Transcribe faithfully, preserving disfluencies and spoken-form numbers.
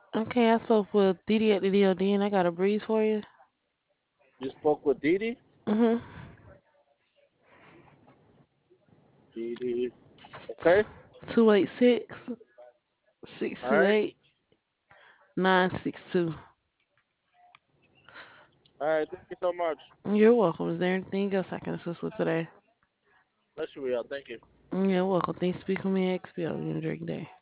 Okay, I spoke with Didi at the D O D and I got a breeze for you. You spoke with Didi? Mm-hmm. Didi. Okay. two eight six, six All two right. eight, nine six two. All right. Thank you so much. You're welcome. Is there anything else I can assist with today? Bless you, Real. Thank you. You're welcome. Thanks for speaking with me, X P O. You enjoy your day.